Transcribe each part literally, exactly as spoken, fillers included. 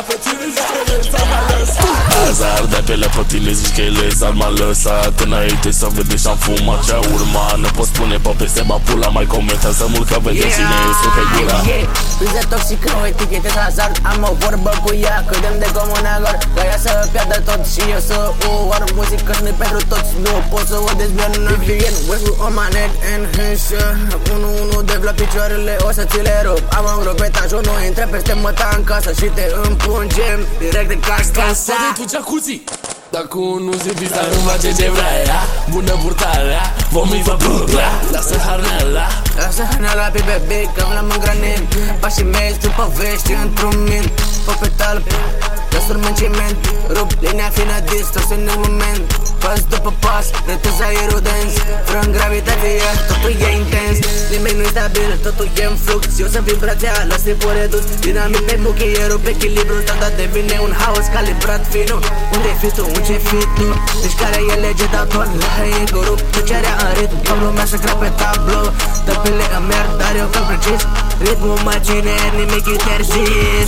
pe tine zici că ele s-ar mai lăsa. Azar de pe la pe tine zici că ele s-ar mai lăsa. Înainte să vede și-am fumat ce-a urma. Nu pot spune pe peste ba pula. Mai comentează mult că vede cine e sub pe gura. Piză toxică, o etichetez hazard. Am o vorbă cu ea, cădem de comunagor. Ca ea să pierdă tot și eu să o oar. Muzică nu-i pentru toți, nu pot să o dezbion. Vivien, West on my neck and Henshaw. unu unu de la picioarele, o să ți le rup. Am un grup etajul, nu intre peste măta în casă și te împungem direct de casa. Poate tu jacuzzi dacă nu zi vista nu face ce vrea ea. Bună purtarea, vomii vă plăplea. Lasă harneala, lasă harneala pe bebe, că l-am îngranim. Pașii mei tu povești într-un mint. Fă pe talp, lăsuri în ciment. Rup linia fină distors în moment. Pas după pas, retuz aerul dens. Fără gravitație, totul e intens. Nimeni nu-i stabil, totul e în flux. Eu sunt vibrația, las timpul redus. Dinamic pe muchierul, pe echilibru. Tata devine un haos calibrat finu. Unde-i fi tu, unde fi tu? Deci care e legea dator la ego-ul? Plăcerea în ritm, ca lumea să crea pe tablou. Tăpile îmi merg, dar eu că precis. Ritmul mă ține, nimic interzis.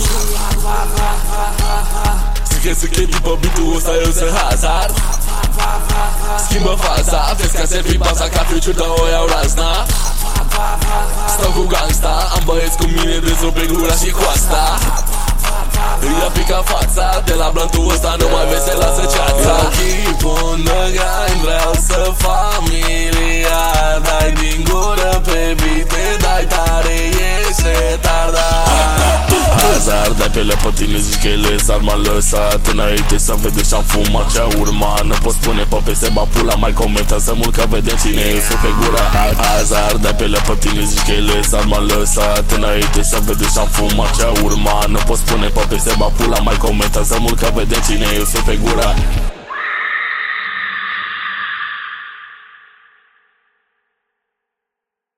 Zic că sunt cheti pe beat-ul ăsta, eu sunt hazard. Schimbă fața, vezi că se prin baza ca future, dar o iau razna. Stau cu gangsta, am băieți cu mine, dezrup pe gura și coasta. Îi apica fața, de la blantul ăsta nu mai vezi, se lasă ceața. Eu keep on the grind, vreau să familiar. Dai din gură pe beat, te dai tare, ești retardat. Azar de pe pe tine zici că ele s-ar mai lăsat. Înainte să vede și-am fumat ce-a urma. Nu pot spune pe peste ba pula. Mai comentează mult că vedem cine e sub pe gura. Azar de pe pe tine zici că ele s-ar mai lăsat. Înainte să vede și-am fumat ce-a urma. Nu pot spune pe peste ba pula. Mai comentează mult că vedem cine e sub pe gura.